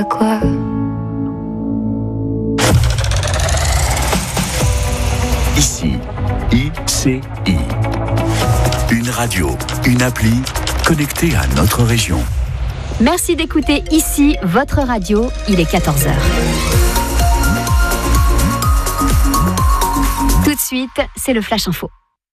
quoi. Ici, ICI. Une radio, une appli connectée à notre région. Merci d'écouter ici votre radio, il est 14h. Tout de suite, c'est le Flash Info.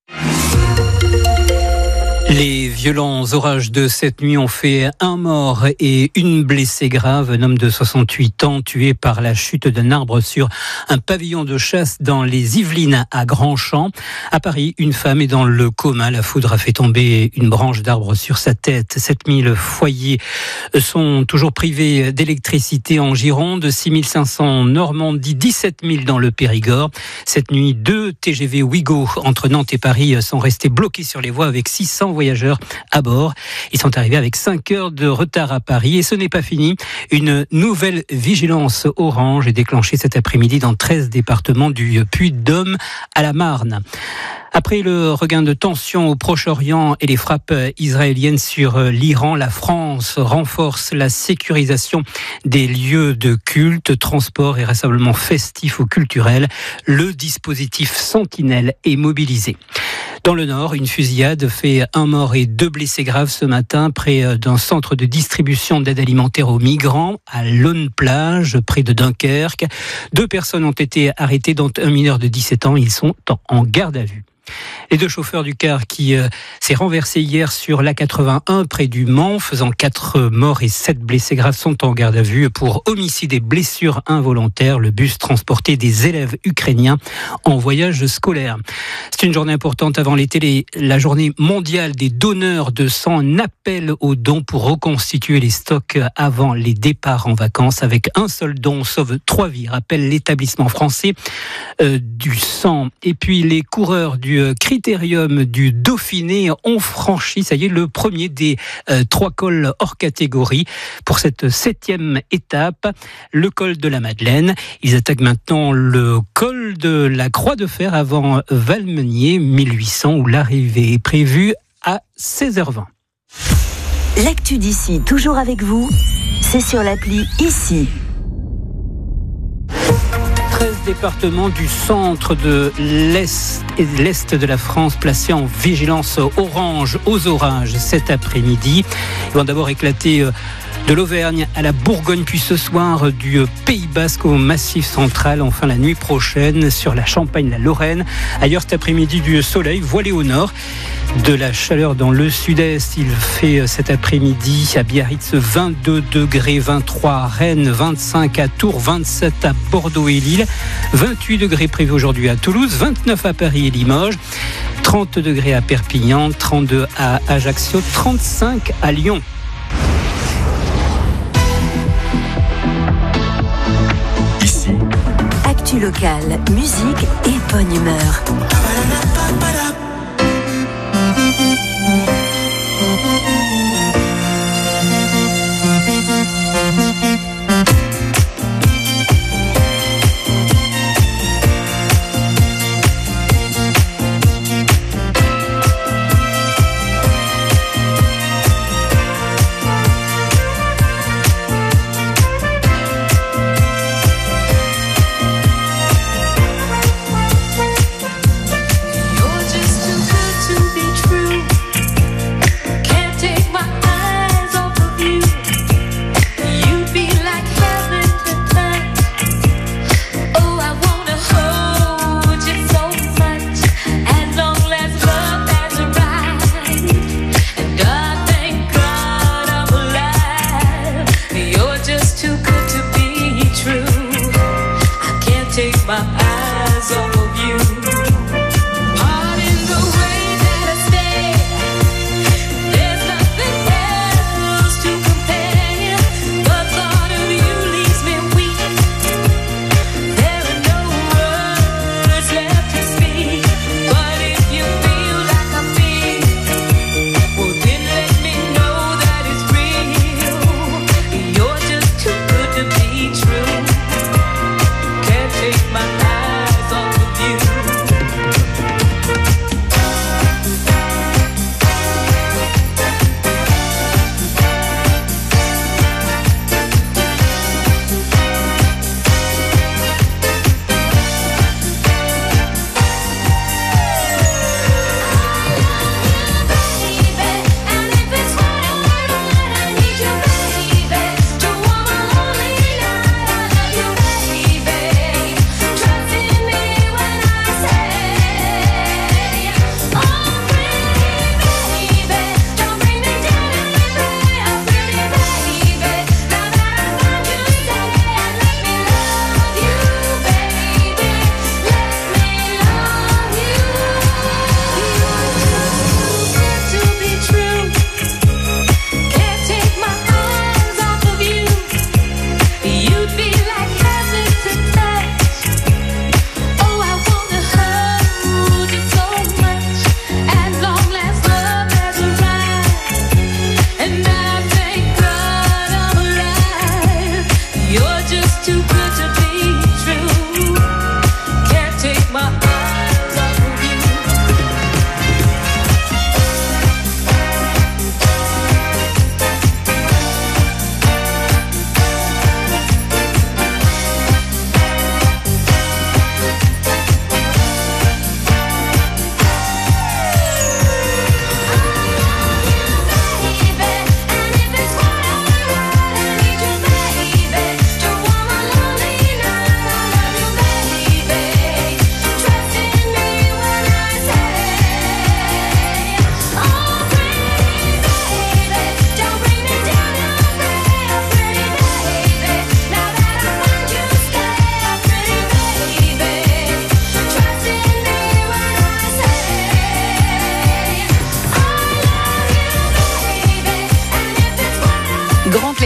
Les violents orages de cette nuit ont fait un mort et une blessée grave. Un homme de 68 ans tué par la chute d'un arbre sur un pavillon de chasse dans les Yvelines à Grandchamp. À Paris, une femme est dans le coma. La foudre a fait tomber une branche d'arbre sur sa tête. 7000 foyers sont toujours privés d'électricité en Gironde. 6500 en Normandie, 17 000 dans le Périgord. Cette nuit, 2 TGV Ouigo entre Nantes et Paris sont restés bloqués sur les voies avec 600 voyageurs à bord. Ils sont arrivés avec 5 heures de retard à Paris et ce n'est pas fini. Une nouvelle vigilance orange est déclenchée cet après-midi dans 13 départements du Puy-de-Dôme à la Marne. Après le regain de tension au Proche-Orient et les frappes israéliennes sur l'Iran, la France renforce la sécurisation des lieux de culte, transport et rassemblements festifs ou culturels. Le dispositif Sentinelle est mobilisé. Dans le Nord, une fusillade fait un mort et 2 blessés graves ce matin près d'un centre de distribution d'aide alimentaire aux migrants à Laune-Plage, près de Dunkerque. 2 personnes ont été arrêtées, dont un mineur de 17 ans. Ils sont en garde à vue. Les 2 chauffeurs du car qui s'est renversé hier sur l'A81 près du Mans, faisant 4 morts et 7 blessés graves, sont en garde à vue pour homicide et blessures involontaires. Le bus transportait des élèves ukrainiens en voyage scolaire. C'est une journée importante avant l'été, la journée mondiale des donneurs de sang. Un appel aux dons pour reconstituer les stocks avant les départs en vacances. Avec un seul don, on sauve 3 vies, rappelle l'établissement français du sang. Et puis les coureurs du Critérium du Dauphiné ont franchi, ça y est, le premier des 3 cols hors catégorie pour cette 7e étape, le col de la Madeleine. Ils attaquent maintenant le col de la Croix de Fer avant Valmenier, 1800, où l'arrivée est prévue à 16h20. L'actu d'ici, toujours avec vous, c'est sur l'appli Ici. 13 départements du centre de l'Est et de l'Est de la France placés en vigilance orange aux orages cet après-midi. Ils vont d'abord éclater de l'Auvergne à la Bourgogne, puis ce soir du Pays Basque au Massif central, enfin la nuit prochaine sur la Champagne, la Lorraine. Ailleurs cet après-midi du soleil voilé au nord, de la chaleur dans le sud-est. Il fait cet après-midi à Biarritz 22 degrés, 23 à Rennes, 25 à Tours, 27 à Bordeaux et Lille, 28 degrés prévus aujourd'hui à Toulouse, 29 à Paris et Limoges, 30 degrés à Perpignan, 32 à Ajaccio, 35 à Lyon. Ici, Actu locale, musique et bonne humeur. My eyes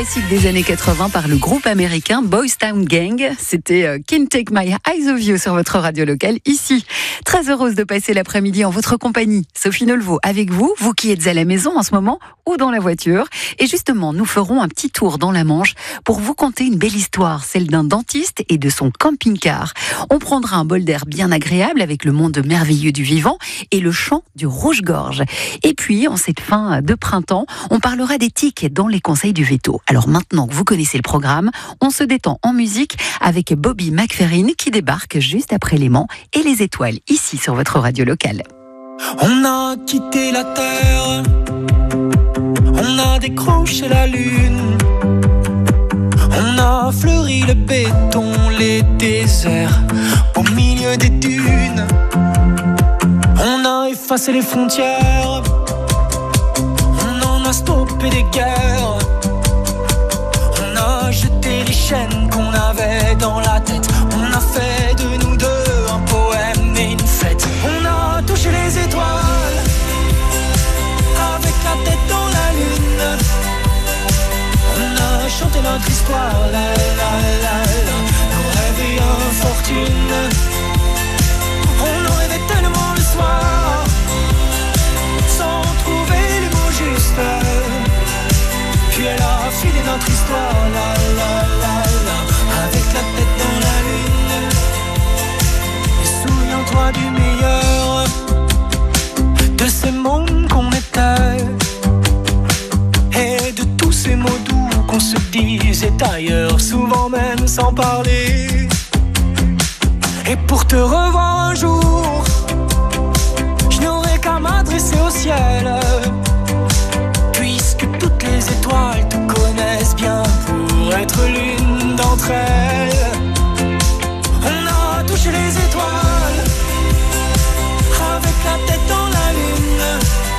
classique des années 80 par le groupe américain Boys Town Gang. C'était Can't Take My Eyes Off You sur votre radio locale ici. Très heureuse de passer l'après-midi en votre compagnie. Sophie Nolvaud avec vous, vous qui êtes à la maison en ce moment ou dans la voiture. Et justement, nous ferons un petit tour dans la Manche pour vous conter une belle histoire, celle d'un dentiste et de son camping-car. On prendra un bol d'air bien agréable avec le monde merveilleux du vivant et le chant du rouge-gorge. Et puis, en cette fin de printemps, on parlera d'éthique dans les conseils du veto. Alors maintenant que vous connaissez le programme, on se détend en musique avec Bobby McFerrin qui débarque juste après Léman et les étoiles ici sur votre radio locale. On a quitté la terre, on a décroché la lune, on a fleuri le béton, les déserts au milieu des dunes. On a effacé les frontières, on en a stoppé des guerres. On a jeté les chaînes qu'on avait dans la tête. On a fait de nous deux un poème et une fête. On a touché les étoiles avec la tête dans la lune. On a chanté notre histoire, la la la la. Nos rêves et infortune. On en rêvait tellement le soir, sans trouver les mots justes. Puis elle a filé notre histoire, la la la la, avec la tête dans la lune. Et souviens-toi du meilleur de ces mondes qu'on était, et de tous ces mots doux qu'on se disait ailleurs, souvent même sans parler. Et pour te revoir un jour, je n'aurai qu'à m'adresser au ciel, puisque toutes les étoiles te connaissent bien pour être l'une d'entre elles. On a touché les étoiles avec la tête dans la lune.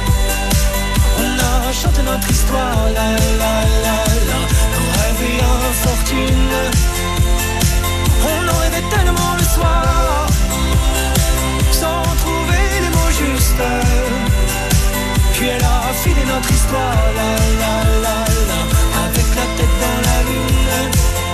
On a chanté notre histoire, la la la la, nos rêves et infortune. On en rêvait tellement le soir, sans trouver les mots justes. Puis elle a filé notre histoire, la la la la, avec la tête dans la lune.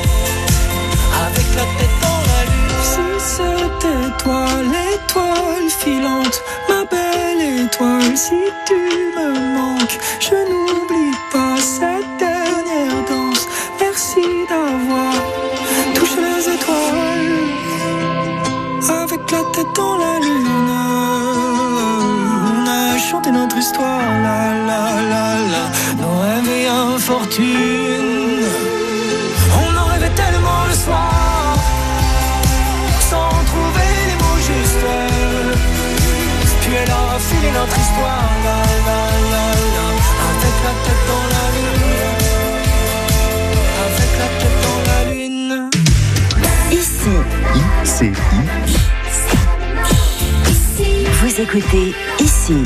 Avec la tête dans la lune. Si c'était toi, l'étoile filante, ma belle étoile, si tu me manques, je n'oublie pas cette dernière danse. Merci d'avoir touché les étoiles avec la tête dans la lune. On a chanté notre histoire, la la la la, nos rêves et infortune. On en rêvait tellement le soir, sans trouver les mots justes. Puis elle a filé notre histoire, la la la la, avec la tête dans la lune. Avec la tête dans la lune. Ici. Vous écoutez Ici.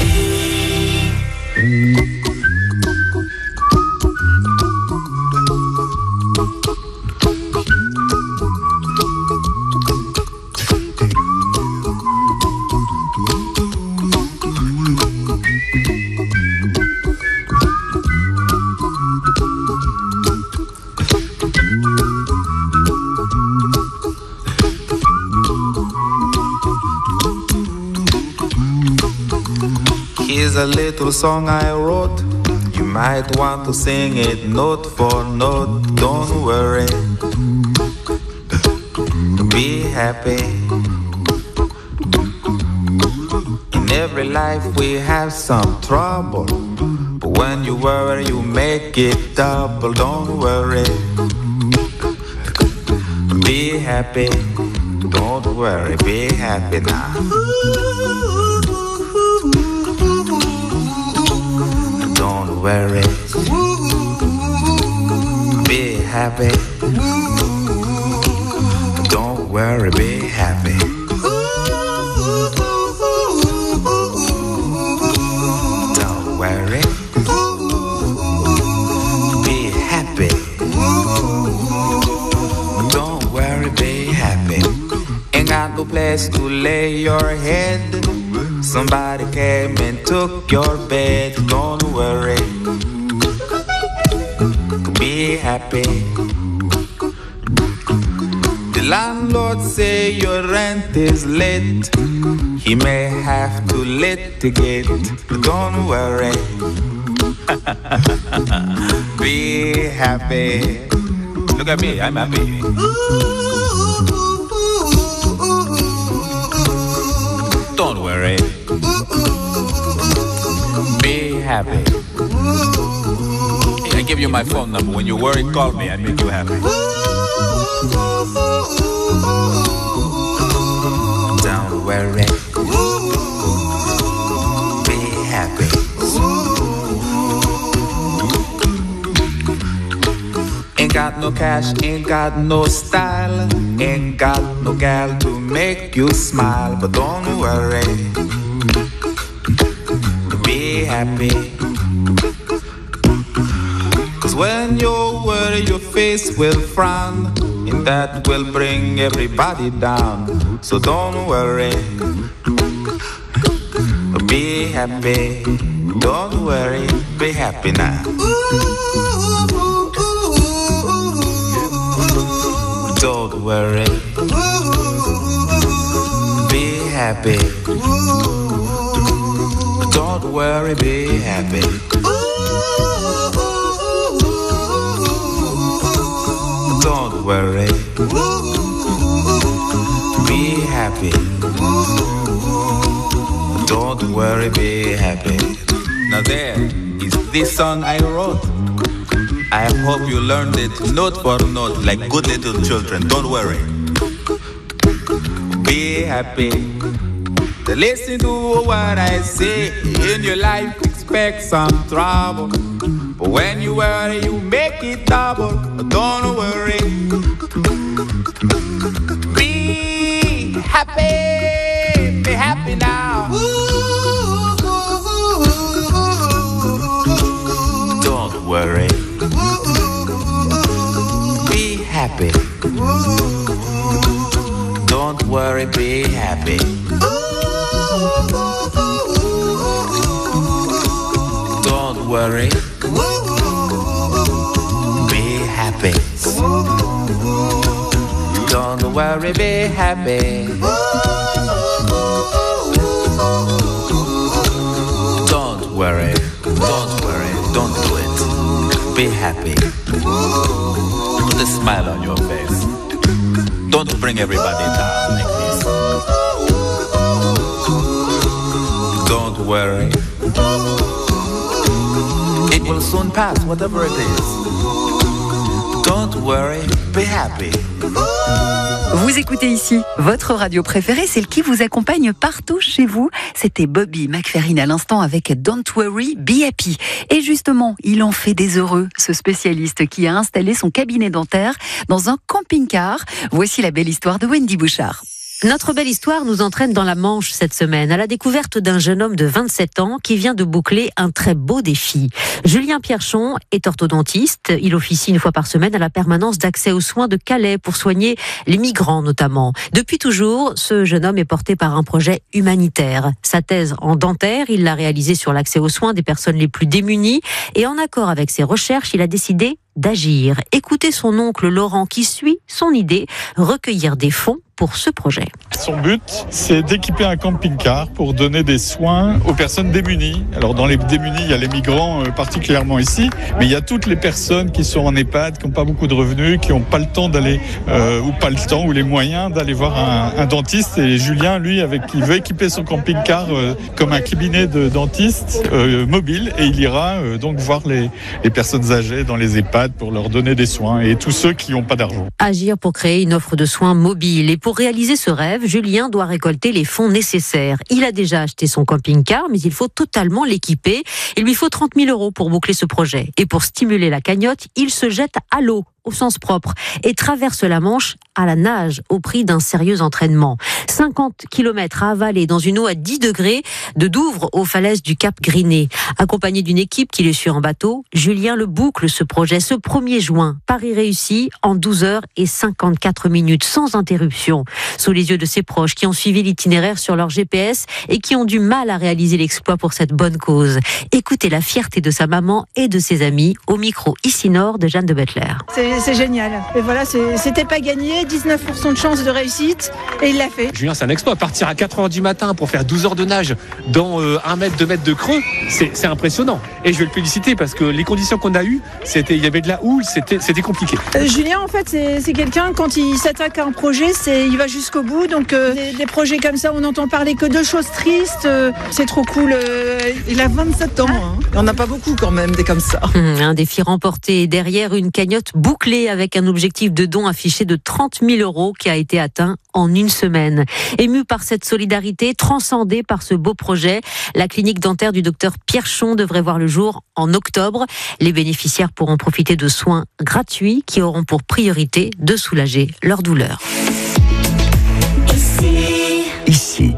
Here's a little song I wrote. You might want to sing it note for note. Don't worry, be happy. In every life we have some trouble, but when you worry you make it double. Don't worry, be happy. Don't worry, be happy now. Don't worry, be happy. Don't worry, be happy. Don't worry, be happy. Don't worry, be happy. Ain't got no place to lay your head. Somebody came and took your bed. Don't worry, be happy. The landlord say your rent is late. He may have to litigate, but don't worry. Be happy. Look at me, I'm happy. Don't worry. Be happy. I give you my phone number. When you worry, call me. I make you happy. Don't worry. Be happy. Ain't got no cash, ain't got no style, ain't got no gal to make you smile, but don't worry. Be happy. Cause when you worry, your face will frown, and that will bring everybody down. So don't worry. Be happy. Don't worry. Be happy now. Don't worry. Be happy. Don't worry, be happy. Don't worry. Be happy. Don't worry, be happy. Now there is this song I wrote. I hope you learned it note for note like good little children. Don't worry. Be happy. Listen to what I say. In your life expect some trouble, but when you worry you make it double. But don't worry. Be happy. Be happy now. Don't worry. Be happy. Don't worry, be happy. Don't worry. Be happy. Don't worry, be happy. Don't worry. Don't worry. Don't do it. Be happy. Put a smile on your face. Don't bring everybody down like this. Don't worry. It will soon pass, whatever it is. Don't worry, be happy. Vous écoutez ici votre radio préférée, celle qui vous accompagne partout chez vous. C'était Bobby McFerrin à l'instant avec Don't Worry, Be Happy. Et justement, il en fait des heureux, ce spécialiste qui a installé son cabinet dentaire dans un camping-car. Voici la belle histoire de Wendy Bouchard. Notre belle histoire nous entraîne dans la Manche cette semaine, à la découverte d'un jeune homme de 27 ans qui vient de boucler un très beau défi. Julien Pierchon est orthodontiste. Il officie une fois par semaine à la permanence d'accès aux soins de Calais pour soigner les migrants notamment. Depuis toujours, ce jeune homme est porté par un projet humanitaire. Sa thèse en dentaire, il l'a réalisée sur l'accès aux soins des personnes les plus démunies et en accord avec ses recherches, il a décidé d'agir. Écoutez son oncle Laurent qui suit son idée, recueillir des fonds pour ce projet. Son but, c'est d'équiper un camping-car pour donner des soins aux personnes démunies. Alors dans les démunis, il y a les migrants particulièrement ici, mais il y a toutes les personnes qui sont en EHPAD, qui n'ont pas beaucoup de revenus, qui n'ont pas le temps d'aller, ou les moyens d'aller voir un dentiste. Et Julien, lui, il veut équiper son camping-car comme un cabinet de dentiste mobile, et il ira donc voir les personnes âgées dans les EHPAD pour leur donner des soins, et tous ceux qui n'ont pas d'argent. Agir pour créer une offre de soins mobile. Et pour réaliser ce rêve, Julien doit récolter les fonds nécessaires. Il a déjà acheté son camping-car, mais il faut totalement l'équiper. Il lui faut 30 000 € pour boucler ce projet. Et pour stimuler la cagnotte, il se jette à l'eau au sens propre et traverse la Manche à la nage au prix d'un sérieux entraînement. 50 km à avaler dans une eau à 10 degrés de Douvres aux falaises du Cap Griné. Accompagné d'une équipe qui le suit en bateau, Julien le boucle ce projet ce 1er juin. Paris réussi en 12h54 sans interruption. Sous les yeux de ses proches qui ont suivi l'itinéraire sur leur GPS et qui ont du mal à réaliser l'exploit pour cette bonne cause. Écoutez la fierté de sa maman et de ses amis au micro ici Nord de Jeanne de Bettler. C'est génial. Et voilà, c'était pas gagné, 19% de chance de réussite et il l'a fait. Julien, c'est un exploit. Partir à 4h du matin pour faire 12 heures de nage dans 1 mètre, 2 mètres de creux, c'est impressionnant. Et je vais le féliciter parce que les conditions qu'on a eues, il y avait de la houle, c'était compliqué. Julien, en fait, c'est quelqu'un, quand il s'attaque à un projet, il va jusqu'au bout. Donc des projets comme ça, on n'entend parler que de choses tristes. C'est trop cool. Il a 27 ans. Hein. Il n'y en a pas beaucoup quand même, des comme ça. Un défi remporté derrière une cagnotte bouclée avec un objectif de don affiché de 30 000 € qui a été atteint en une semaine. Ému par cette solidarité, transcendé par ce beau projet, la clinique dentaire du docteur Pierchon devrait voir le jour en octobre. Les bénéficiaires pourront profiter de soins gratuits qui auront pour priorité de soulager leur douleur. Ici.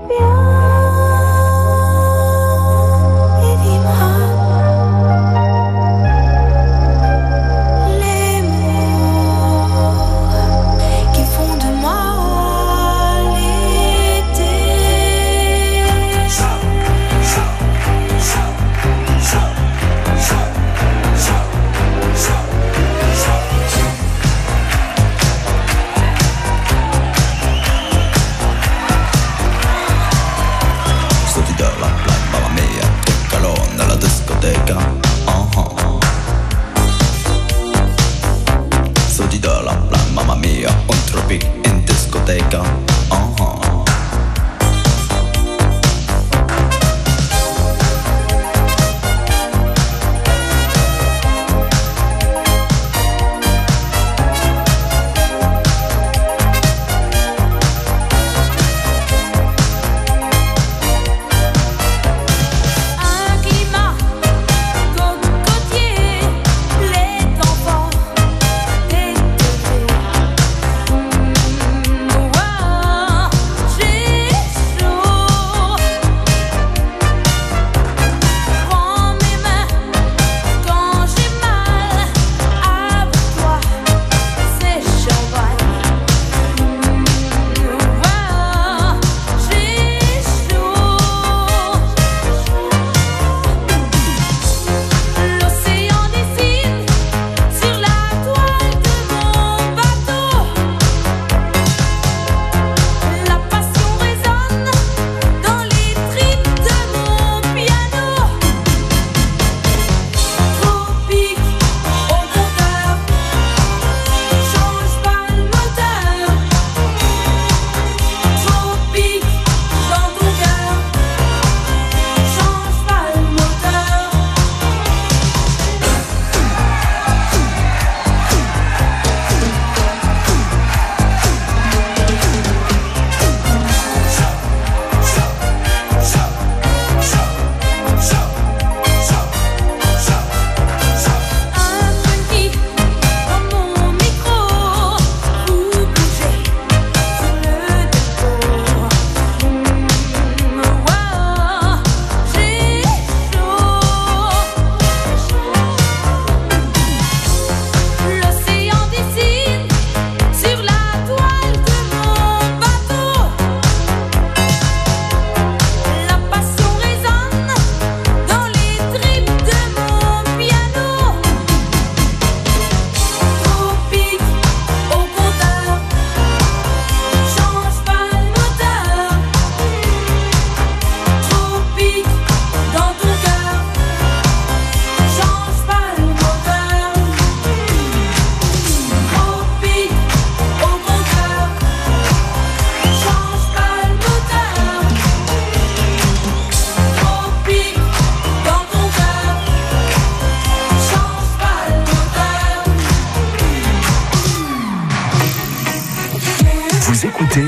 Vous écoutez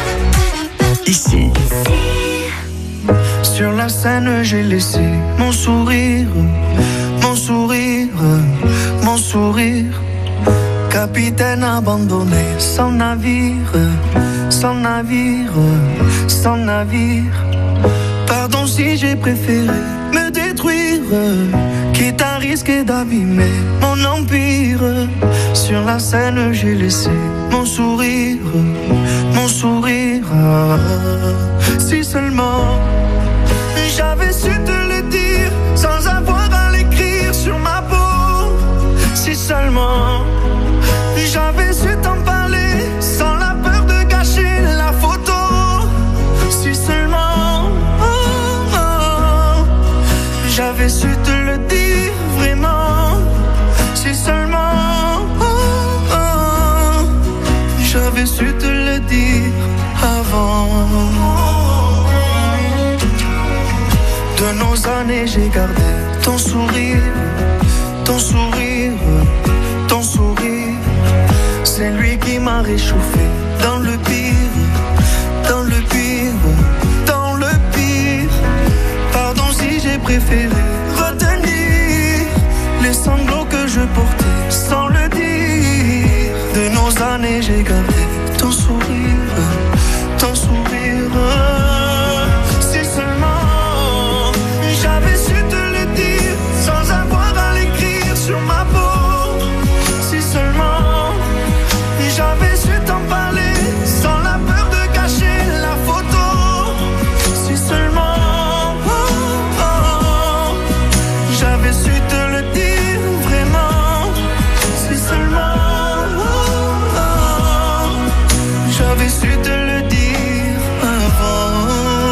ici. Sur la scène, j'ai laissé mon sourire, mon sourire, mon sourire. capitaine abandonné, sans navire, sans navire, sans navire. Pardon si j'ai préféré me détruire, quitte à risquer d'abîmer mon empire. Sur la scène j'ai laissé mon sourire, mon sourire. Si seulement j'avais su te le dire sans avoir à l'écrire sur ma peau. Si seulement j'avais su t'en parler sans la peur de gâcher la photo. Si seulement j'avais su te le dire vraiment. Si seulement j'avais su te le dire avant. De nos années j'ai gardé ton sourire, ton sourire, ton sourire. C'est lui qui m'a réchauffé dans le pire, dans le pire, dans le pire. Pardon si j'ai préféré retenir les sanglots que je portais sans le dire. De nos années j'ai gardé ton sourire, ton sourire. Si seulement j'avais su te le dire sans avoir à l'écrire sur ma peau. Si seulement j'avais su t'en parler sans la peur de gâcher la photo. Si seulement j'avais su te le dire vraiment. Si seulement j'avais su te le dire avant.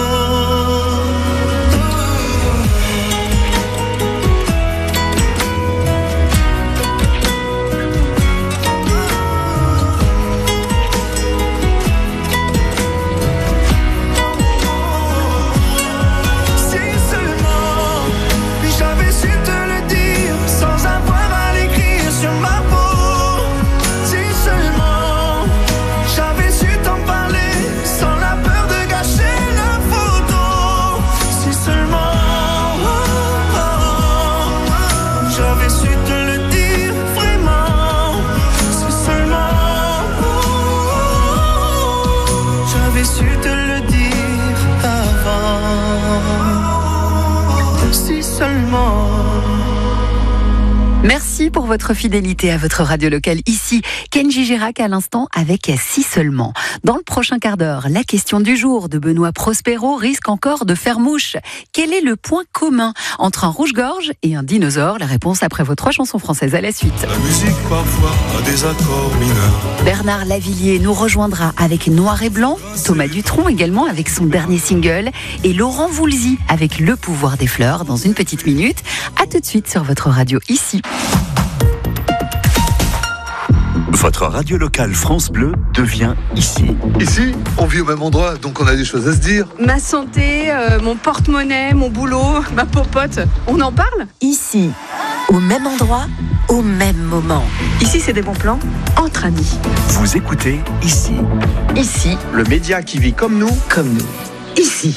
Merci pour votre fidélité à votre radio locale ici. Kenji Girac à l'instant avec Si seulement. Dans le prochain quart d'heure, la question du jour de Benoît Prospero risque encore de faire mouche. Quel est le point commun entre un rouge-gorge et un dinosaure? La réponse après vos 3 chansons françaises à la suite. La musique parfois a des accords mineurs. Bernard Lavilliers nous rejoindra avec Noir et Blanc, Thomas Dutronc également avec son dernier single et Laurent Voulzy avec Le pouvoir des fleurs dans une petite minute. À tout de suite sur votre radio ici. Votre radio locale France Bleu devient ici. Ici, on vit au même endroit, donc on a des choses à se dire. Ma santé, mon porte-monnaie, mon boulot, ma popote, on en parle? Ici, au même endroit, au même moment. Ici, c'est des bons plans entre amis. Vous écoutez ici. Ici, le média qui vit comme nous. Ici.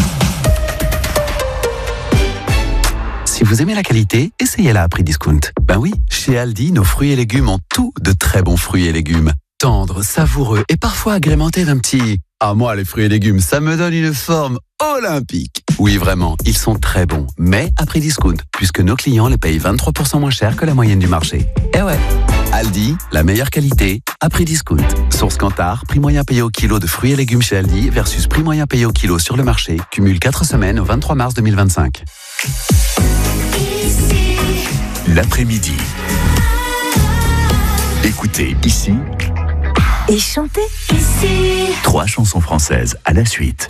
Si vous aimez la qualité, essayez-la à prix discount. Ben oui, chez Aldi, nos fruits et légumes ont tous de très bons fruits et légumes. Tendres, savoureux et parfois agrémentés d'un petit... Ah, moi, les fruits et légumes, ça me donne une forme olympique. Oui, vraiment, ils sont très bons, mais à prix discount, puisque nos clients les payent 23% moins cher que la moyenne du marché. Eh ouais, Aldi, la meilleure qualité, à prix discount. Source Kantar, prix moyen payé au kilo de fruits et légumes chez Aldi versus prix moyen payé au kilo sur le marché, cumule 4 semaines au 23 mars 2025. L'après-midi. Écoutez ici. Et chantez ici. 3 chansons françaises à la suite.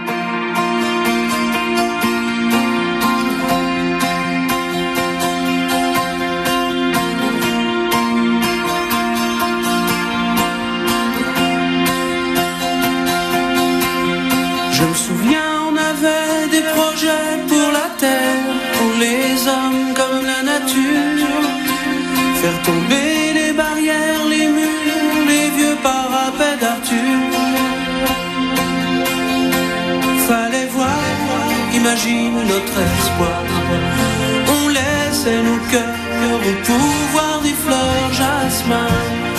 Je me souviens, on avait des projets pour la terre, pour les hommes comme la nature. Faire tomber les barrières, les murs, les vieux parapets d'Arthur. Fallait voir, imagine notre espoir. On laissait nos cœurs au pouvoir des fleurs jasmin.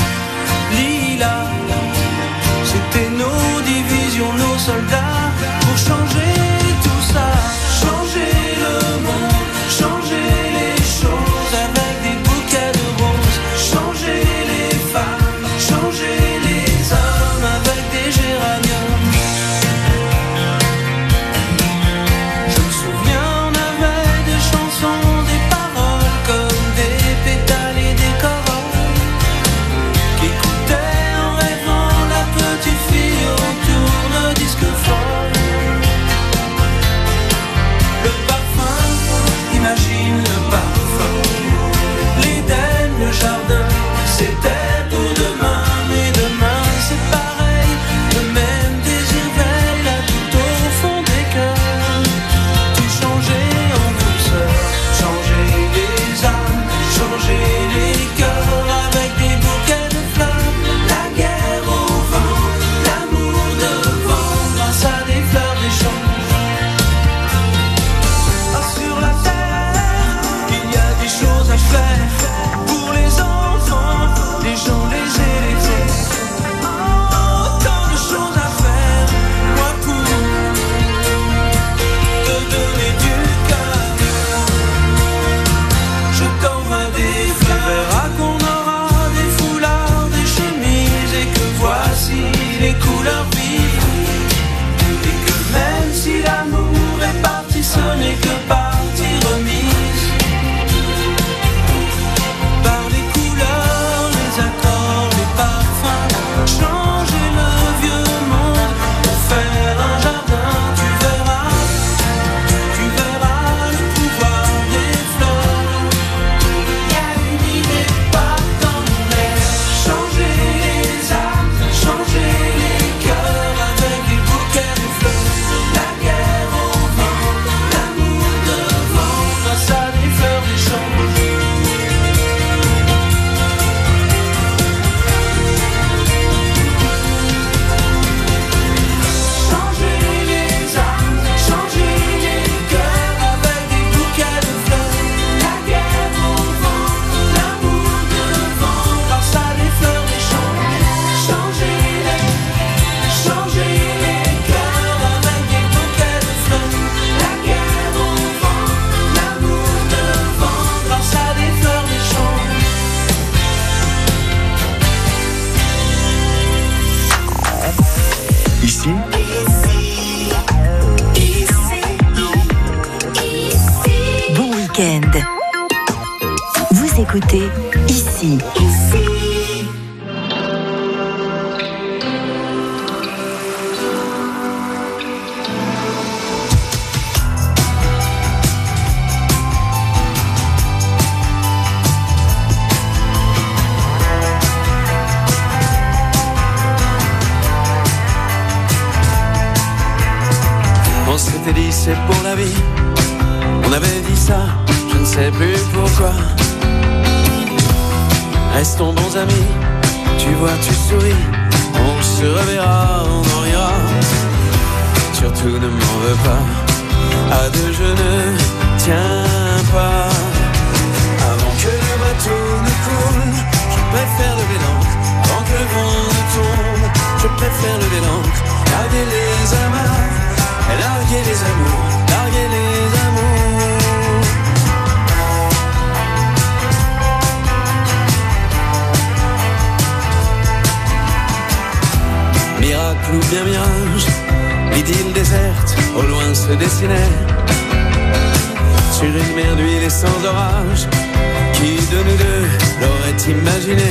couleurs vives. Et que même si l'amour est parti, ce n'est que partie remise. Par les couleurs, les accords, les parfums, changer le vieux monde pour faire un jardin. Tu verras le pouvoir des fleurs. Y a une idée pas dans l'air. Changer les âmes, changer les cœurs avec des bouquets de fleurs. La guerre au vent, l'amour devant, grâce à des fleurs d'échange. Changer les âmes, changer les cœurs avec des bouquets de fleurs. La guerre au vent, l'amour devant, grâce à des fleurs d'échange. Changer les cœurs avec des bouquets de fleurs. La guerre au vent, l'amour devant, grâce à des fleurs d'échange. Ici, Bon week-end. Vous écoutez ici. On s'était dit c'est pour la vie. On avait dit ça, je ne sais plus pourquoi. Restons bons amis, tu vois, tu souris. On se reverra, on en rira. Surtout ne m'en veux pas. À deux je ne tiens pas. Avant que le bateau ne coule, je préfère lever l'ancre. Avant que le vent ne tombe, je préfère lever l'ancre. Larguer les amarres, larguer les amours, larguer les amours. Miracle ou bien mirage, l'idylle déserte, au loin se dessinait. Sur une mer d'huile et sans orage, qui de nous deux l'aurait imaginé?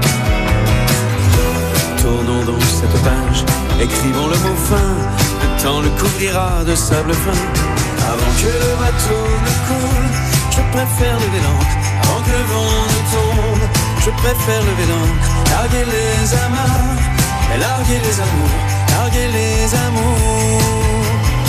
Tournons donc cette page, écrivons le mot fin. Le temps le couvrira de sable fin. Avant que le bateau ne coule, je préfère lever l'ancre. Avant que le vent ne tombe, je préfère lever l'ancre. Larguer les amarres, et larguer les amours, larguer les amours.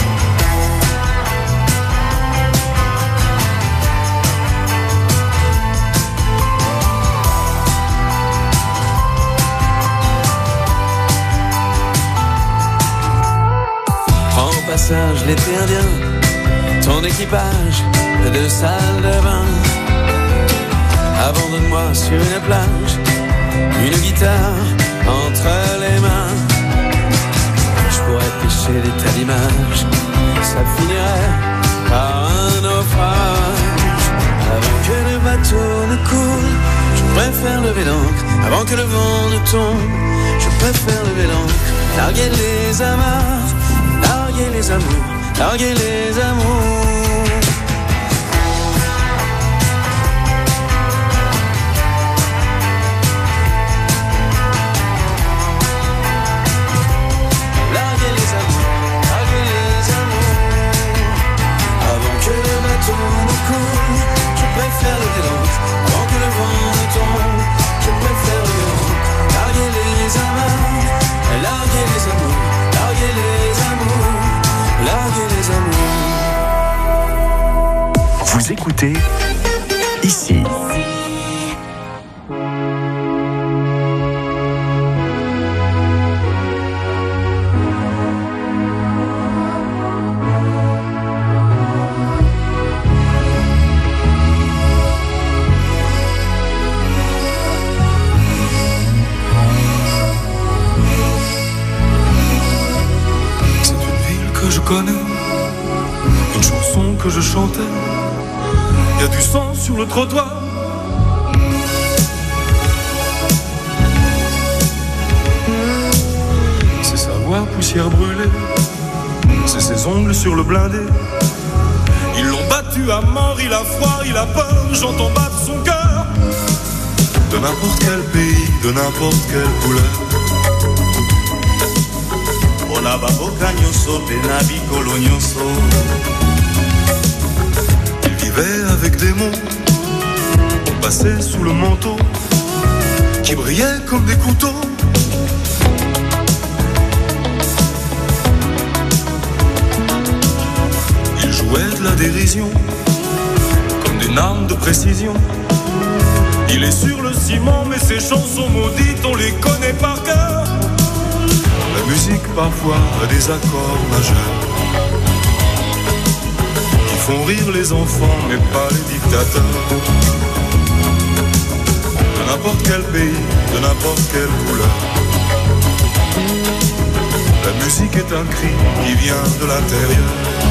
Prends au passage l'été indien, ton équipage de salle de bain. Abandonne-moi sur une plage, une guitare entre les mains. Je pourrais pêcher des tas d'images, ça finirait par un naufrage. Avant que le bateau ne coule, je préfère lever l'ancre. Avant que le vent ne tombe, je préfère lever l'ancre. Larguer les amarres, larguer les amours, larguer les amours. Vous écoutez ici. C'est une ville que je connais, une chanson que je chantais. Y a du sang sur le trottoir. C'est ça poussière brûlée, c'est ses ongles sur le blindé. Ils l'ont battu à mort, il a froid, il a peur, j'entends battre son cœur. De n'importe quel pays, de n'importe quelle couleur. Il vivait avec des mots, on passait sous le manteau, qui brillaient comme des couteaux. Il jouait de la dérision, comme d'une arme de précision. Il est sur le ciment, mais ses chansons maudites, on les connaît par cœur. La musique parfois a des accords majeurs qui font rire les enfants, mais pas les dictateurs. De n'importe quel pays, de n'importe quelle couleur. La musique est un cri qui vient de l'intérieur.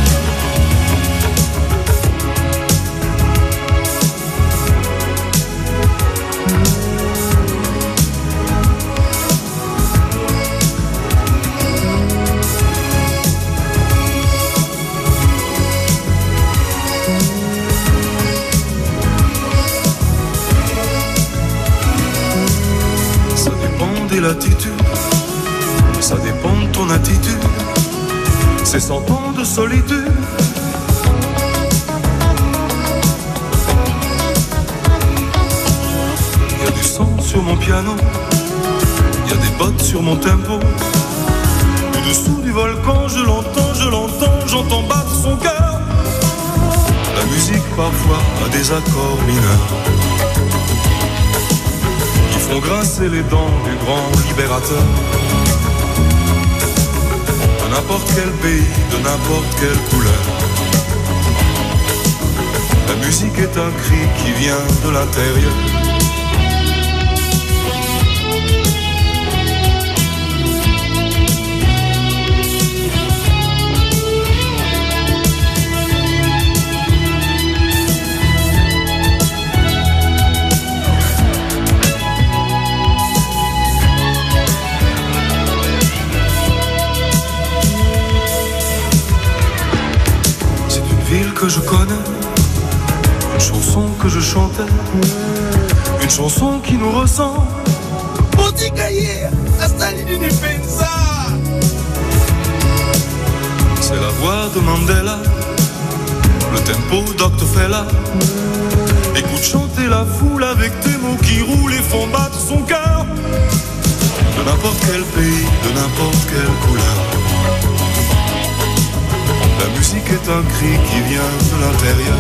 L'attitude, ça dépend de ton attitude. C'est 100 ans de solitude. Il y a du sang sur mon piano, il y a des bottes sur mon tempo. Du dessous du volcan, je l'entends, j'entends battre son cœur. La musique parfois a des accords mineurs, font grincer les dents du grand libérateur. De n'importe quel pays, de n'importe quelle couleur. La musique est un cri qui vient de l'intérieur. Que je connais, une chanson que je chantais, une chanson qui nous ressemble. C'est la voix de Mandela, le tempo Dr. Fela. Écoute chanter la foule avec des mots qui roulent et font battre son cœur. De n'importe quel pays, de n'importe quelle couleur. La musique est un cri qui vient de l'intérieur.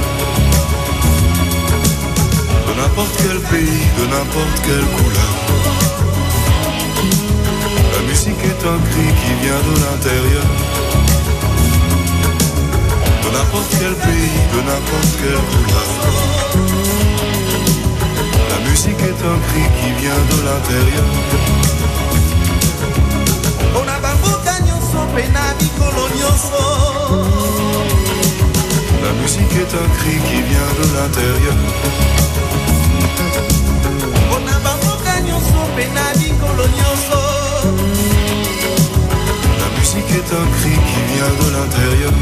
De n'importe quel pays, de n'importe quelle couleur. La musique est un cri qui vient de l'intérieur. De n'importe quel pays, de n'importe quelle couleur. La musique est un cri qui vient de l'intérieur. La musique est un cri qui vient de l'intérieur. La musique est un cri qui vient de l'intérieur.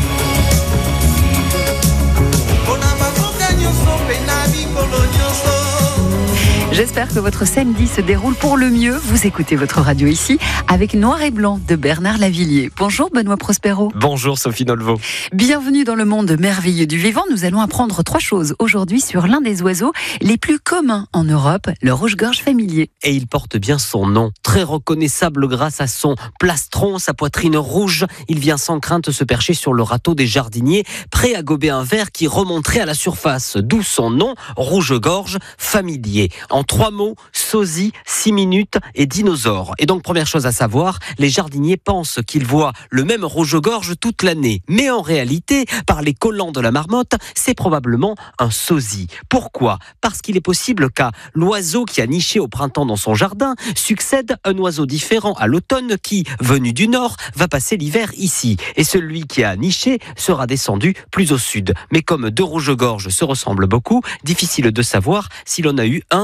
J'espère que votre samedi se déroule pour le mieux. Vous écoutez votre radio ici avec Noir et Blanc de Bernard Lavillier. Bonjour Benoît Prospero. Bonjour Sophie Nolvo. Bienvenue dans le monde merveilleux du vivant. Nous allons apprendre 3 choses aujourd'hui sur l'un des oiseaux les plus communs en Europe, le rouge-gorge familier. Et il porte bien son nom. Très reconnaissable grâce à son plastron, sa poitrine rouge. Il vient sans crainte se percher sur le râteau des jardiniers, prêt à gober un ver qui remonterait à la surface. D'où son nom, rouge-gorge familier. En 3 mots, sosie, 6 minutes et dinosaure. Et donc, première chose à savoir, les jardiniers pensent qu'ils voient le même rouge-gorge toute l'année. Mais en réalité, par les collants de la marmotte, c'est probablement un sosie. Pourquoi ? Parce qu'il est possible qu'à l'oiseau qui a niché au printemps dans son jardin succède un oiseau différent à l'automne qui, venu du nord, va passer l'hiver ici. Et celui qui a niché sera descendu plus au sud. Mais comme 2 rouges-gorges se ressemblent beaucoup, difficile de savoir si l'on a eu un ou plusieurs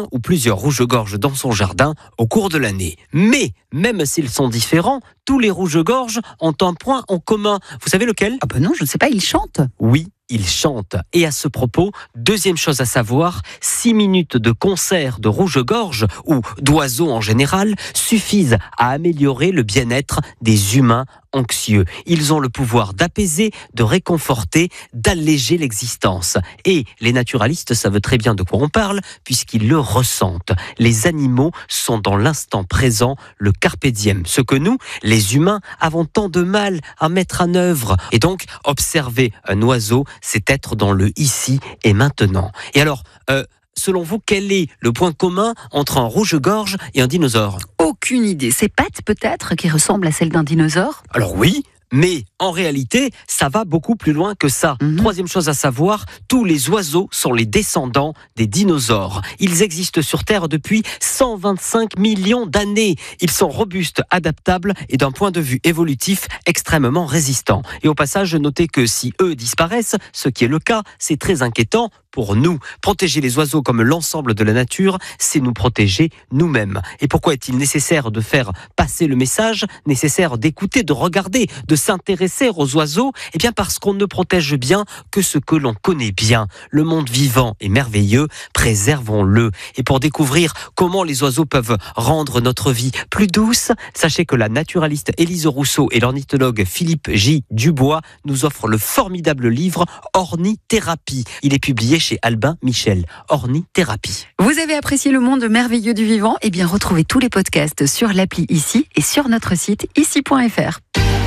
plusieurs rouges-gorges dans son jardin au cours de l'année. Mais, même s'ils sont différents, tous les rouges-gorges ont un point en commun. Vous savez lequel ? Ah ben non, je ne sais pas, ils chantent. Oui, ils chantent. Et à ce propos, deuxième chose à savoir, 6 minutes de concert de rouges-gorges, ou d'oiseaux en général, suffisent à améliorer le bien-être des humains anxieux. Ils ont le pouvoir d'apaiser, de réconforter, d'alléger l'existence. Et les naturalistes savent très bien de quoi on parle, puisqu'ils le ressentent. Les animaux sont dans l'instant présent, le carpe diem. Ce que nous, les humains, avons tant de mal à mettre en œuvre. Et donc, observer un oiseau, c'est être dans le ici et maintenant. Et alors, selon vous, quel est le point commun entre un rouge-gorge et un dinosaure ? Aucune idée. Ses pattes, peut-être, qui ressemblent à celles d'un dinosaure ? Alors oui, mais en réalité, ça va beaucoup plus loin que ça. Troisième chose à savoir, tous les oiseaux sont les descendants des dinosaures. Ils existent sur Terre depuis 125 millions d'années. Ils sont robustes, adaptables et d'un point de vue évolutif, extrêmement résistants. Et au passage, notez que si eux disparaissent, ce qui est le cas, c'est très inquiétant pour nous. Protéger les oiseaux comme l'ensemble de la nature, c'est nous protéger nous-mêmes. Et pourquoi est-il nécessaire de faire passer le message, nécessaire d'écouter, de regarder, de s'intéresser aux oiseaux ? Eh bien parce qu'on ne protège bien que ce que l'on connaît bien. Le monde vivant est merveilleux, préservons-le. Et pour découvrir comment les oiseaux peuvent rendre notre vie plus douce, sachez que la naturaliste Élise Rousseau et l'ornithologue Philippe J. Dubois nous offrent le formidable livre Ornithérapie. Il est publié chez Albin Michel. Ornithérapie. Vous avez apprécié le monde merveilleux du vivant ? Eh bien, retrouvez tous les podcasts sur l'appli Ici et sur notre site ici.fr.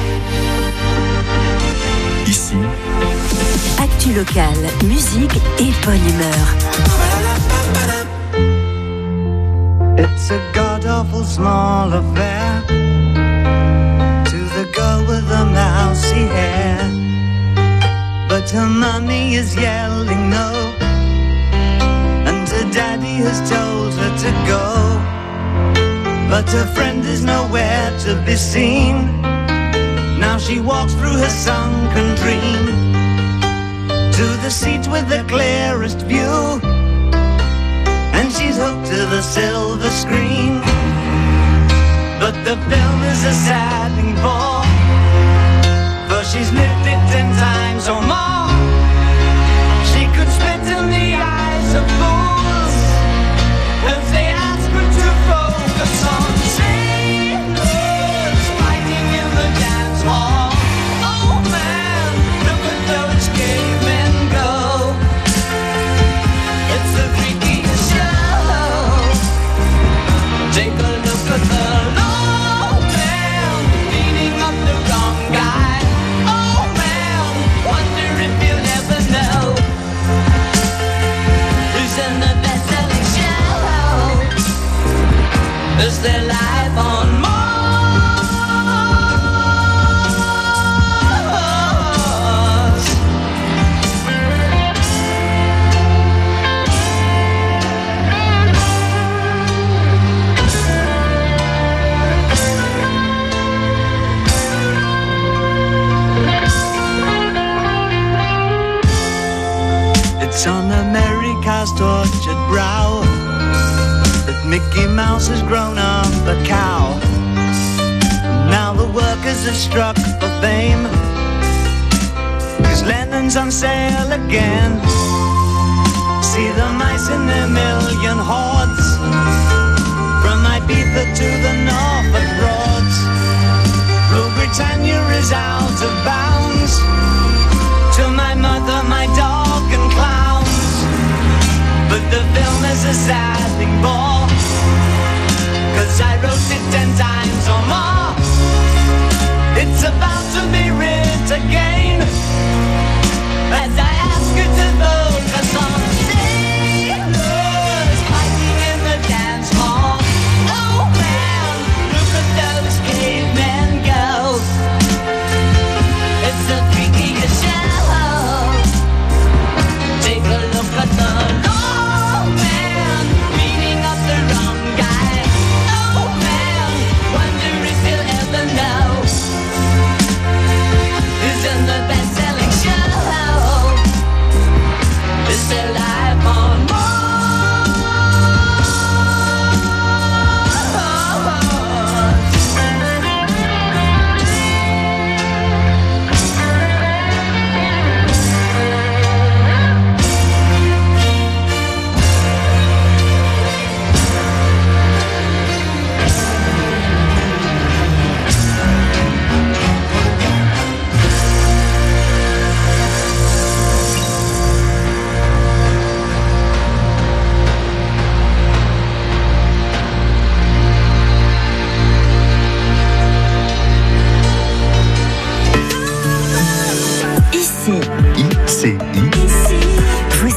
Ici, Actu locale, musique et bonne humeur. It's a god-awful small affair to the girl with the mousy hair, but her mommy is yelling no, and her daddy has told her to go, but her friend is nowhere to be seen. Now she walks through her sunken dream to the seat with the clearest view, and she's hooked to the silver screen. But the film is a sad thing for she's lived it 10 times or more. She could spit in the eyes of fools if they ask her to focus on sailors fighting in the dance hall. Oh man, look at those cavemen go. It's the freakiest show. Take a look at the low man beating up the wrong guy. Is their life on Mars? It's on America's tortured brow that Mickey Mouse has grown up a cow. Now the workers have struck for fame, 'cause Lennon's on sale again. See the mice in their million hordes, from Ibiza to the Norfolk Broads. Rule Britannia is out of bounds, to my mother, my dog and clowns. But the film is a sad thing more, 'cause I wrote it 10 times or more. It's about to be writ again, as I ask you to focus on sailors fighting in the dance hall. Oh man, look at those cavemen go. It's the freakiest show. Take a look at the low man beating up the wrong guy. Oh man, when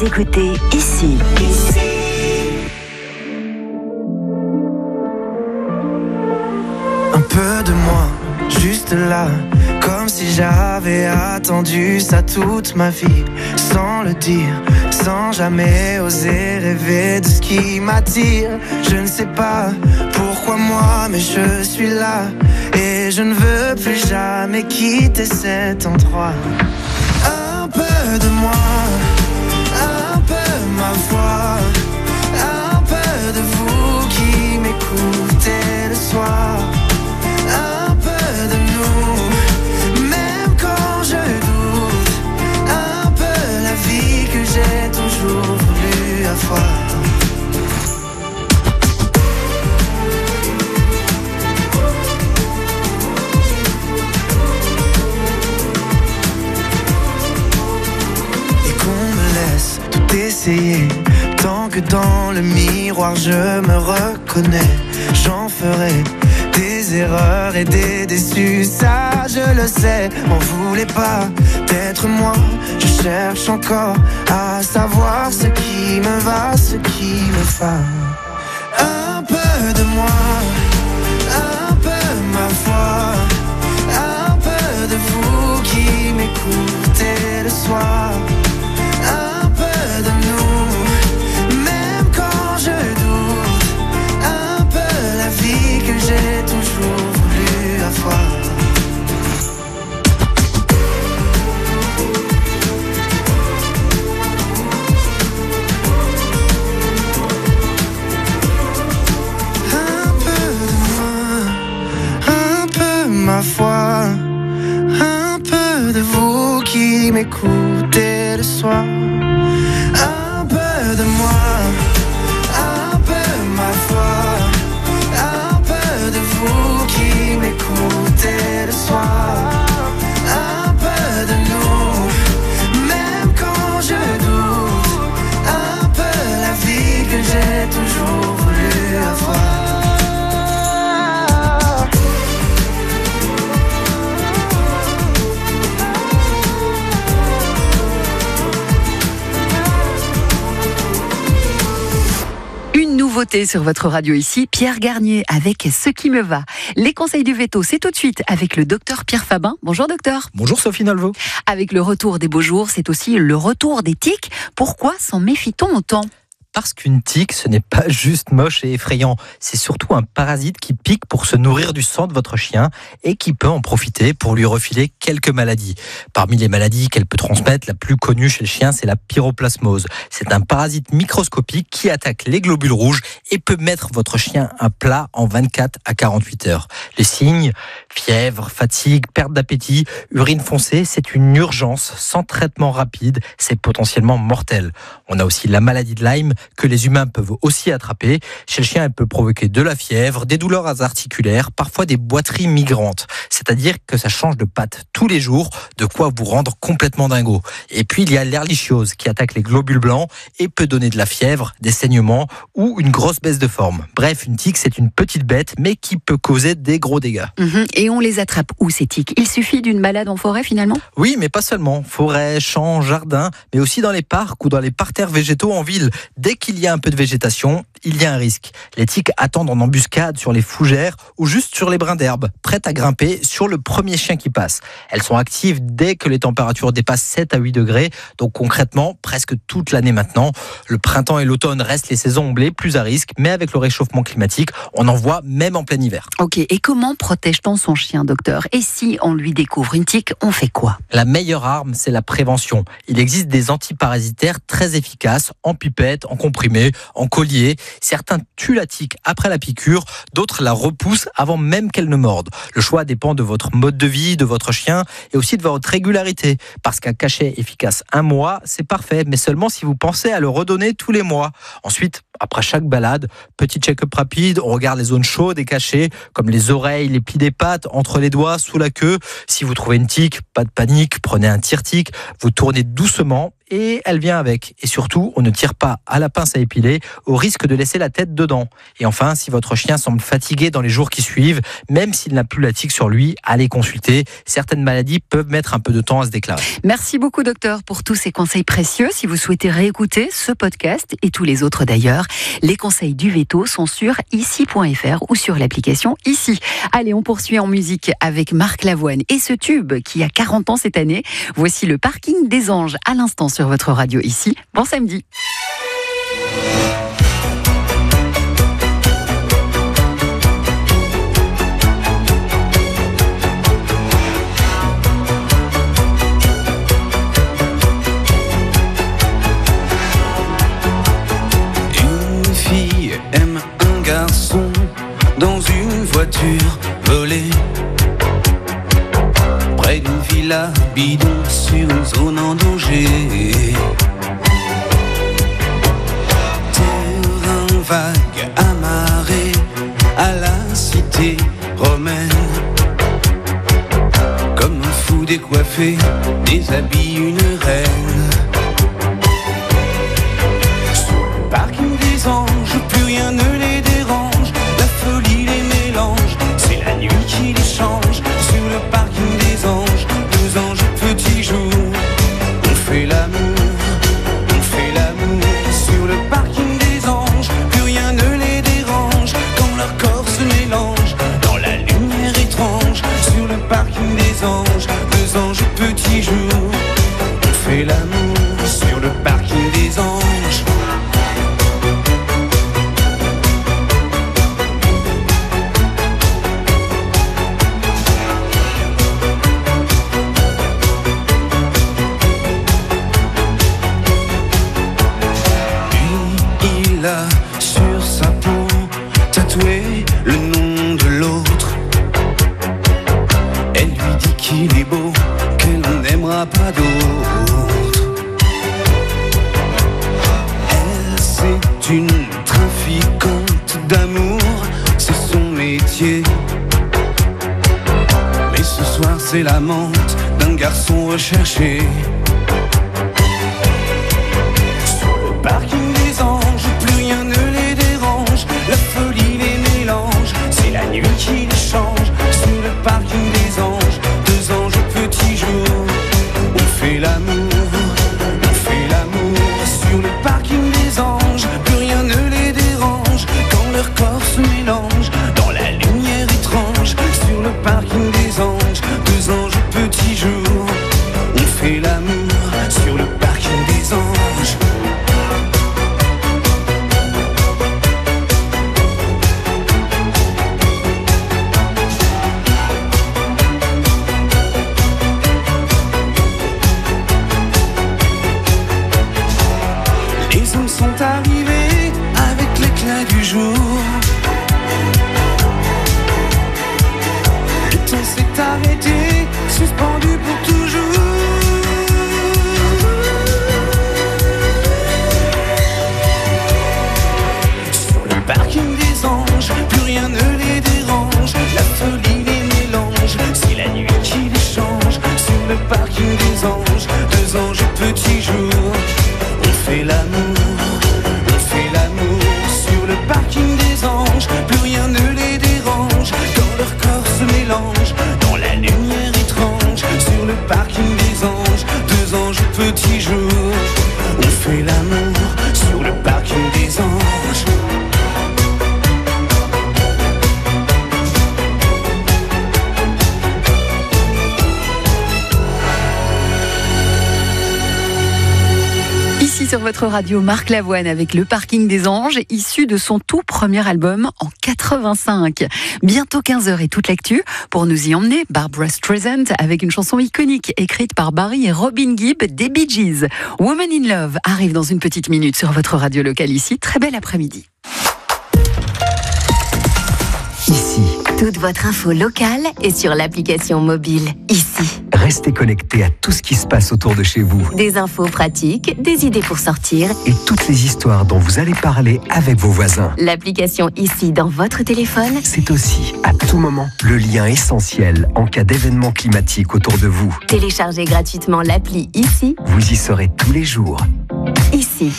Vous écoutez ici. Un peu de moi, juste là, comme si j'avais attendu ça toute ma vie, sans le dire, sans jamais oser rêver de ce qui m'attire. Je ne sais pas pourquoi moi, mais je suis là, et je ne veux plus jamais quitter cet endroit. Un peu de moi, un peu ma voix, un peu de vous qui m'écoutez le soir. Un peu de nous, même quand je doute, un peu la vie que j'ai toujours voulu avoir. Et qu'on me laisse tout essayer, tant que dans le miroir je me reconnais, j'en ferai des erreurs et des déçus, ça je le sais. M'en voulez pas d'être moi, je cherche encore à savoir ce qui me va, ce qui me va. Un peu de moi, un peu ma voix, un peu de vous qui m'écoutez le soir. Un peu de nous, même quand je doute, un peu la vie que j'ai toujours voulu avoir. Un peu de moi, un peu ma foi, un peu de vous qui m'écoutez le soir. Un peu de moi, un peu ma foi, un peu de vous qui m'écoutez le soir. Un peu de nous, même quand je doute, un peu la vie que j'ai toujours voulu avoir. Nouveauté sur votre radio ici, Pierre Garnier avec Ce qui me va. Les conseils du veto, c'est tout de suite avec le docteur Pierre Fabin. Bonjour docteur. Bonjour Sophie Nolvo. Avec le retour des beaux jours, c'est aussi le retour des tiques. Pourquoi s'en méfie-t-on autant ? Parce qu'une tique, ce n'est pas juste moche et effrayant. C'est surtout un parasite qui pique pour se nourrir du sang de votre chien et qui peut en profiter pour lui refiler quelques maladies. Parmi les maladies qu'elle peut transmettre, la plus connue chez le chien, c'est la pyroplasmose. C'est un parasite microscopique qui attaque les globules rouges et peut mettre votre chien à plat en 24 à 48 heures. Les signes, fièvre, fatigue, perte d'appétit, urine foncée, c'est une urgence. Sans traitement rapide, c'est potentiellement mortel. On a aussi la maladie de Lyme, que les humains peuvent aussi attraper. Chez le chien, elle peut provoquer de la fièvre, des douleurs articulaires, parfois des boiteries migrantes. C'est-à-dire que ça change de patte tous les jours, de quoi vous rendre complètement dingo. Et puis, il y a l'ehrlichiose qui attaque les globules blancs et peut donner de la fièvre, des saignements ou une grosse baisse de forme. Bref, une tique, c'est une petite bête, mais qui peut causer des gros dégâts. Et on les attrape où ces tiques ? Il suffit d'une balade en forêt finalement ? Oui, mais pas seulement. Forêt, champs, jardins, mais aussi dans les parcs ou dans les parterres végétaux en ville. Dès qu'il y a un peu de végétation, il y a un risque. Les tiques attendent en embuscade sur les fougères ou juste sur les brins d'herbe, prêtes à grimper sur le premier chien qui passe. Elles sont actives dès que les températures dépassent 7 à 8 degrés, donc concrètement, presque toute l'année maintenant. Le printemps et l'automne restent les saisons omblées, plus à risque, mais avec le réchauffement climatique, on en voit même en plein hiver. Ok, et comment protège-t-on son chien, docteur ? Et si on lui découvre une tique, on fait quoi ? La meilleure arme, c'est la prévention. Il existe des antiparasitaires très efficaces, en pipette, en comprimé, en collier. Certains tuent la tique après la piqûre, d'autres la repoussent avant même qu'elle ne morde. Le choix dépend de votre mode de vie, de votre chien et aussi de votre régularité. Parce qu'un cachet efficace 1 mois, c'est parfait, mais seulement si vous pensez à le redonner tous les mois. Ensuite, après chaque balade, petit check-up rapide, on regarde les zones chaudes et cachées, comme les oreilles, les plis des pattes, entre les doigts, sous la queue. Si vous trouvez une tique, pas de panique, prenez un tire-tique, vous tournez doucement et elle vient avec. Et surtout, on ne tire pas à la pince à épiler au risque de laisser la tête dedans. Et enfin, si votre chien semble fatigué dans les jours qui suivent, même s'il n'a plus la tique sur lui, allez consulter. Certaines maladies peuvent mettre un peu de temps à se déclarer. Merci beaucoup docteur pour tous ces conseils précieux. Si vous souhaitez réécouter ce podcast et tous les autres d'ailleurs, les conseils du veto sont sur ici.fr ou sur l'application Ici. Allez, on poursuit en musique avec Marc Lavoine et ce tube qui a 40 ans cette année. Voici le Parking des Anges à l'instant sur votre radio Ici. Bon samedi. Une fille aime un garçon dans une voiture volée près d'une villa bidon sur une zone en danger. Terrain vague amarré à la cité romaine. Comme un fou décoiffé déshabille une reine. Sur le parking des anges, plus rien ne les dérange. La folie les mélange, c'est la nuit qui les change. Sur le parking des anges, deux anges petits jours. On fait l'amour, on fait l'amour. Sur le parking des anges, plus rien ne les dérange. Quand leur corps se mélange dans la lumière étrange. Sur le parking des anges, deux anges petits jours. On fait l'amour sur le parking des anges. Il a sur sa peau tatoué le nom de l'autre. Elle lui dit qu'il est beau, qu'elle n'aimera pas d'autre. Elle, c'est une trafiquante d'amour, c'est son métier. Mais ce soir c'est l'amante d'un garçon recherché. Sur le parking des anges, plus rien ne les dérange. La folie les mélange, c'est la nuit qui les change. Sur le parking des anges, deux anges petits jours. On fait l'amour, on fait l'amour. Sur le parking des anges, plus rien ne les dérange. Quand leur corps se mélange dans la lumière étrange. Sur le parking des anges, deux anges petits jours. On fait l'amour sur le parking des anges. Les hommes sont arrivés avec l'éclat du jour. Le temps s'est arrêté, suspendu pour toujours. Sur le parking des anges, plus rien ne les dérange. La folie les mélange, c'est la nuit qui les change. Sur le parking des anges, deux anges petits jours. On fait l'amour, on fait l'amour. Sur le parking des anges, plus rien ne les dérange. Quand leur corps se mélange dans la lumière étrange. Sur le parking des anges, deux anges petits jours. On fait l'amour sur le parking des anges. Ici sur votre radio, Marc Lavoine avec le Parking des Anges, issu de son tout premier album en 85. Bientôt 15h et toute l'actu. Pour nous y emmener, Barbra Streisand avec une chanson iconique écrite par Barry et Robin Gibb des Bee Gees. Woman in Love arrive dans une petite minute sur votre radio locale ici. Très bel après-midi. Ici, Toute votre info locale est sur l'application mobile Ici. Restez connectés à tout ce qui se passe autour de chez vous. Des infos pratiques, des idées pour sortir et toutes les histoires dont vous allez parler avec vos voisins. L'application Ici dans votre téléphone, c'est aussi, à tout moment, le lien essentiel en cas d'événement climatique autour de vous. Téléchargez gratuitement l'appli Ici. Vous y serez tous les jours. Ici.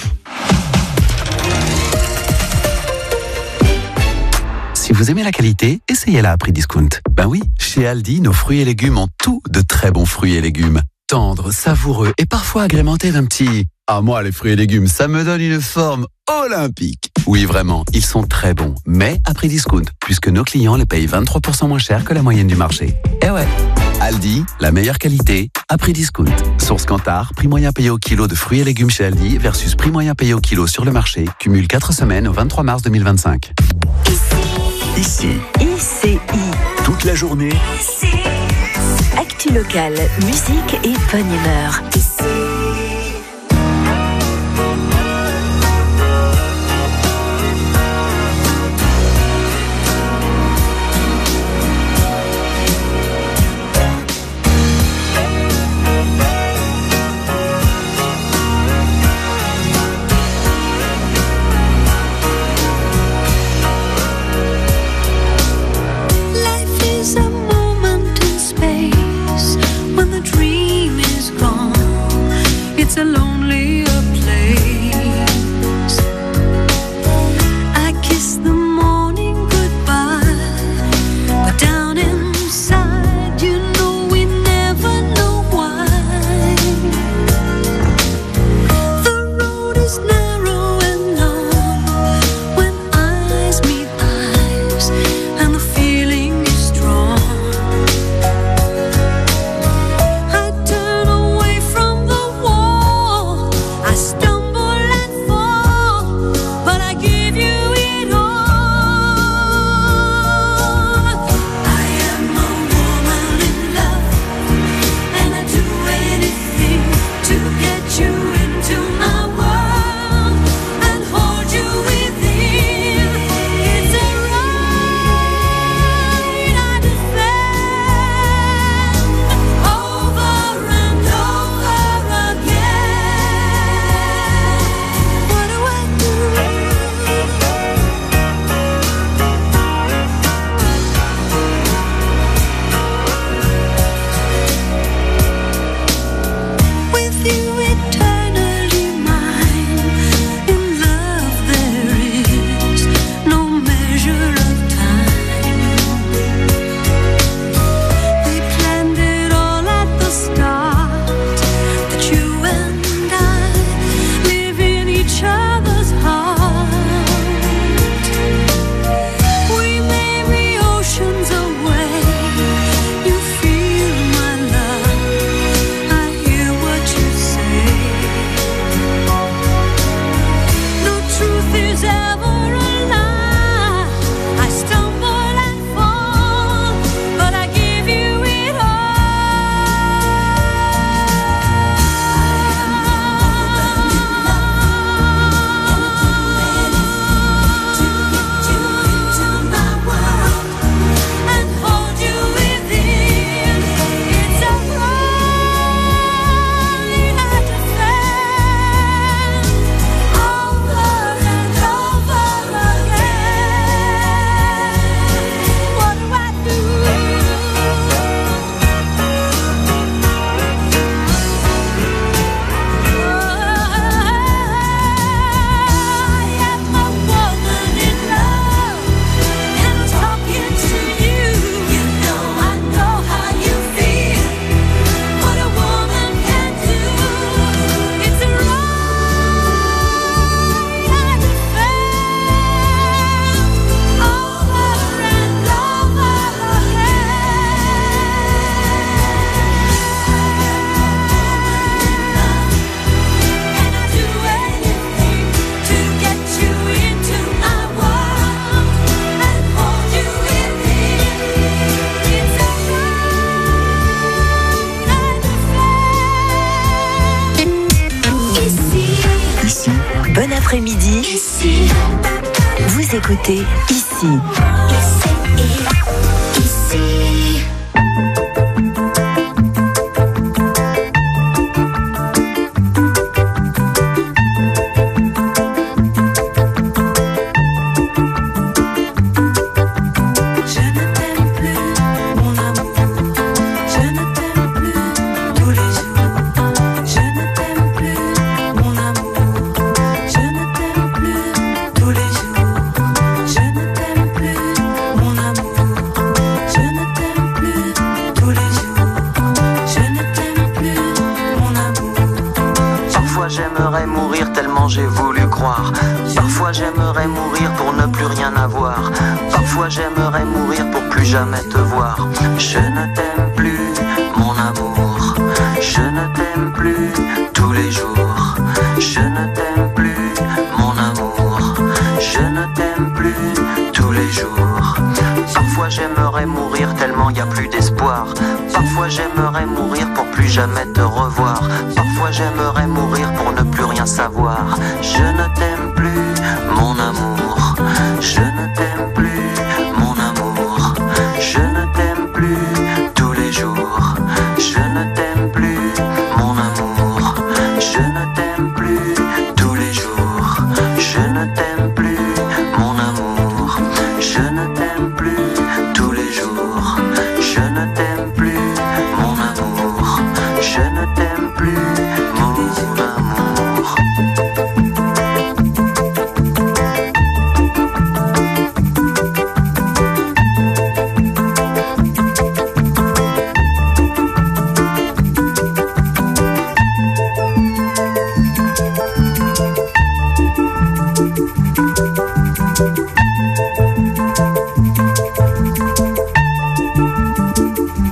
Si vous aimez la qualité, essayez-la à prix discount. Ben oui, chez Aldi, nos fruits et légumes ont tout de très bons fruits et légumes. Tendres, savoureux et parfois agrémentés d'un petit... Ah moi, les fruits et légumes, ça me donne une forme olympique. Oui, vraiment, ils sont très bons, mais à prix discount, puisque nos clients les payent 23% moins cher que la moyenne du marché. Eh ouais, Aldi, la meilleure qualité, à prix discount. Source Kantar, prix moyen payé au kilo de fruits et légumes chez Aldi versus prix moyen payé au kilo sur le marché, cumule 4 semaines au 23 mars 2025. Ici. ICI. Toute la journée. Ici. Actu locale, musique et bonne humeur. It's a lonelier place. I kiss the morning goodbye, but down inside, you know we never know why. The road is narrow and long when eyes meet eyes, and the feeling is strong. I turn away from the wall, I stumble and fall, but I give you it all. I am a woman in love, and I do anything to get you into my world and hold you within. It's a right I defend over and over again. What do I do? With you eternally mine, in love there is no measure of time. We planned it all at the start, that you and I live in each other's heart. We may be oceans away, you feel my love, I hear what you say. No truth is ever a lie, I stumble and fall, but I give you it and hold you within. It's a right I defend over and over again. What do I do? I am a woman in love, and I'm talking to you. You know I know how you feel. What a woman can do. It's a right I defend over and over again. And I do anything to get you into my world and hold you within. It's a right I defend. Ici, bon après-midi. Ici, vous écoutez Ici. longtemps j'ai voulu croire. Parfois j'aimerais mourir pour ne plus rien avoir. Parfois j'aimerais mourir pour plus jamais te voir. Je ne t'aime plus, mon amour. Je ne t'aime plus tous les jours. Je ne t'aime plus, mon amour. Je ne t'aime plus tous les jours. Parfois j'aimerais mourir tellement y a plus d'espoir. Parfois j'aimerais mourir pour plus jamais te revoir. Parfois j'aimerais mourir pour ne plus rien savoir. Je ne t'aime plus, mon amour.